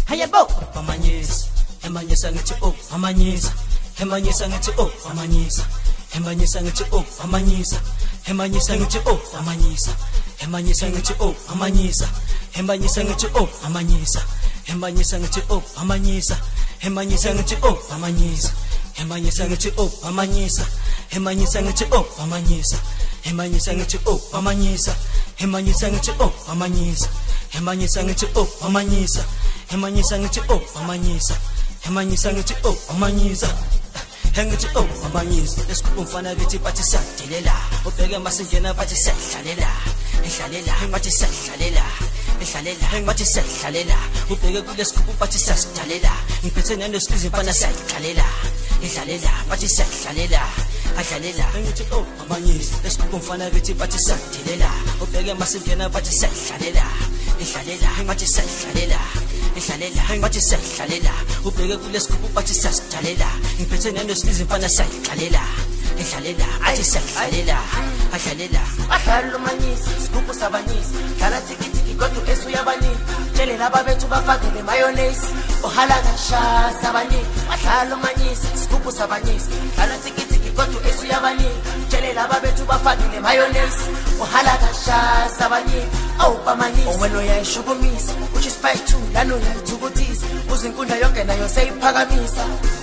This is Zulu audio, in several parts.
hayabo amanyisa emanyisa ngithi oh amanyisa emanyisa ngithi oh amanyisa emanyisa ngithi oh amanyisa emanyisa ngithi oh amanyisa emanyisa ngithi oh amanyisa emanyisa ngithi oh amanyisa emanyisa ngithi oh amanyisa emanyisa ngithi oh amanyisa emanyisa ngithi oh amanyisa emanyisa ngithi oh amanyisa emanyisa ngithi oh amanyisa emanyisa ngithi oh amanyisa emanyisa ngithi oh amanyisa emanyisa ngithi oh amanyisa emanyisa ngithi oh amanyisa engithi oh amanyisa esikhupha umfana kithi bathi sadelela ubheke masingena bathi sedlalela ehlalela bathi sedlalela ehlalela bathi sedlalela ubheke kulesikhupha bathi sasidalela ngiphethe nenosizwe mfana sayidlalela edlalela bathi sedlalela adlalela engithi oh amanyisa esikhupha umfana kithi bathi sadelela ubheke masingena bathi sedlalela ehlalela bathi sedlalela ehlalela bathi sedlalela ubheke kulesikhupha bathi sasidalela ngiphethe nenosizwe mfana sayidlalela edlalela bathi sedlalela adlalela adlala umanyisa sikhupha sabanyisa dlala tikitiki kodwa esuyabani tshele laba bethu bafakele mayonnaise ohala kasha sabani adlala umanyisa sikhupha sabanyisa dlala tikitiki kodwa esuyabani tshele laba bethu bafakele mayonnaise ohala kasha sabani awupamanyisa wena uyayishukumisa uthi spy 2 lana uyayithukutisa uzinkundla yonke nayo seyiphakamisa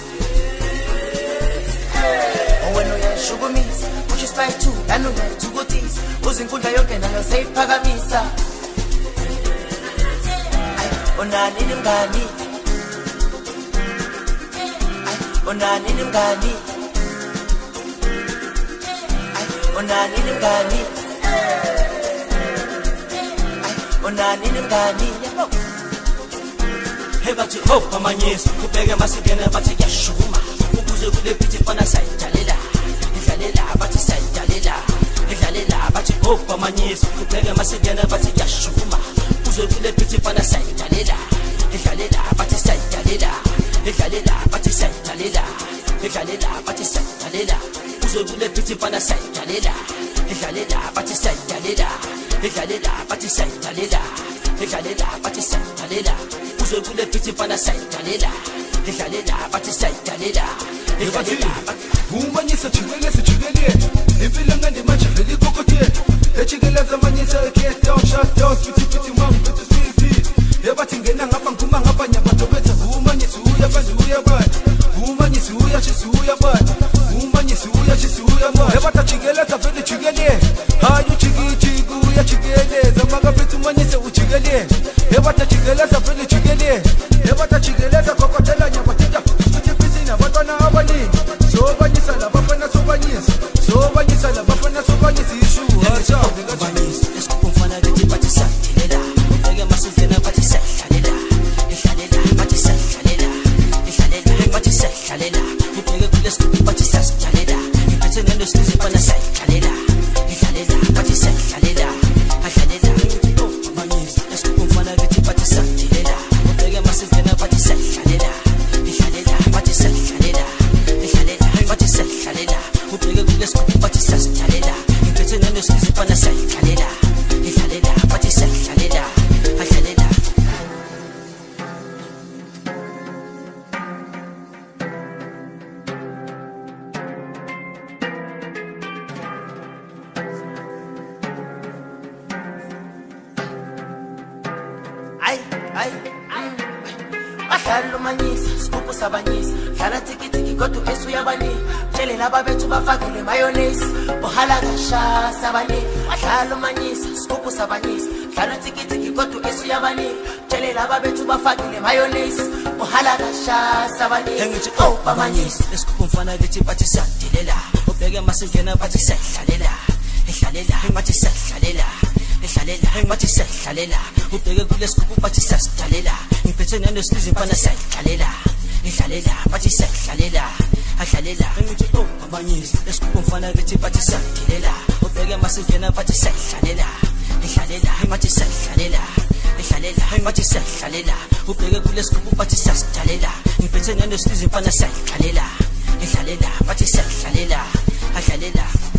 wena uyayishukumisa uthi spy 2 lana uyayithukutisa uzinkundla yonke nayo seyiphakamisa onani nimngani onani nimngani onani nimngani onani nimngani hebathi oh amanyisa ubheke masingena bathi yashuma ukuze kule bithi mfana sayidlalela edlalela bathi sayidlalela edlalela bathi oh amanyisa ubheke masingena bathi yashuma ukuze kule bithi mfana sayidlalela edlalela bathi sayidlalela edlalela bathi sayidlalela edlalela bathi sayidlalela ukuze kule bithi mfana sayidlalela edlalela bathi sayidlalela edlalela bathi sayidlalela edlalela bathi sayidlalela ukuze kule bithi mfana sayidlalela edlalela bathi sayidlalela edlalela umanyisa jikeleza jikeleza impilo ngande manje vele ikokothe ejikeleza manyisa get down shut down spithi mama betu spithi yabathi ngena ngapha nguma ngapha nyabantu bethu umanyisa uya bani umanyisa uya chisuya bani umanyisa uya chisuya bani yabatha jikeleza vele jikeleza hayu jiki uya jikeleza maka bethu manyisa ujikeleza yabatha jikeleza vele jikeleza yabatha jikeleza kokotela nyabatha spithi nabantwana abaningi sobanyisa labafana sobanyisa sobanyisa labafana sobanyisa ishuha abanyisa esikhupha umfana kithi bathi sadelela ubheke masingena bathi sedlalela edlalela bathi sedlalela edlalela bathi sedlalela ubheke kulesikhupha bathi sasidalela ngiphethe nenosizwe mfana sayidlalela edlalela bathi sedlalela adlalela abanyisa esikhupha umfana kithi bathi sadelela ubheke masingena bathi sedlalela edlalela bathi sedlalela edlalela bathi sedlalela ubheke kulesikhupha bathi sasidalela ngiphethe nenosizwe mfana sayidlalela edlalela bathi sedlalela adlalela ay adlala umanyisa sikhupha sabanyisa dlala tikitiki kodwa esuyabani tshele laba bethu bafakele mayonnaise ohala kasha sabani adlala umanyisa sikhupha sabanyisa dlala tikitiki kodwa esuyabani tshele laba bethu bafakele mayonnaise ohala kasha sabani engithi oh amanyisa esikhupha umfana kithi bathi sadelela ubheke masingena bathi sedlalela edlalela bathi sedlalela edlalela bathi sedlalela ubheke kulesikhupha bathi sasidalela ngiphethe nenosizwe mfana sayidlalela edlalela bathi sedlalela adlalela engithi oh amanyisa esikhupha umfana kithi bathi sadelela ubheke masingena bathi sedlalela edlalela bathi sedlalela edlalela bathi sedlalela ubheke kulesikhupha bathi sasidalela ngiphethe nenosizwe mfana sayidlalela edlalela bathi sedlalela adlalela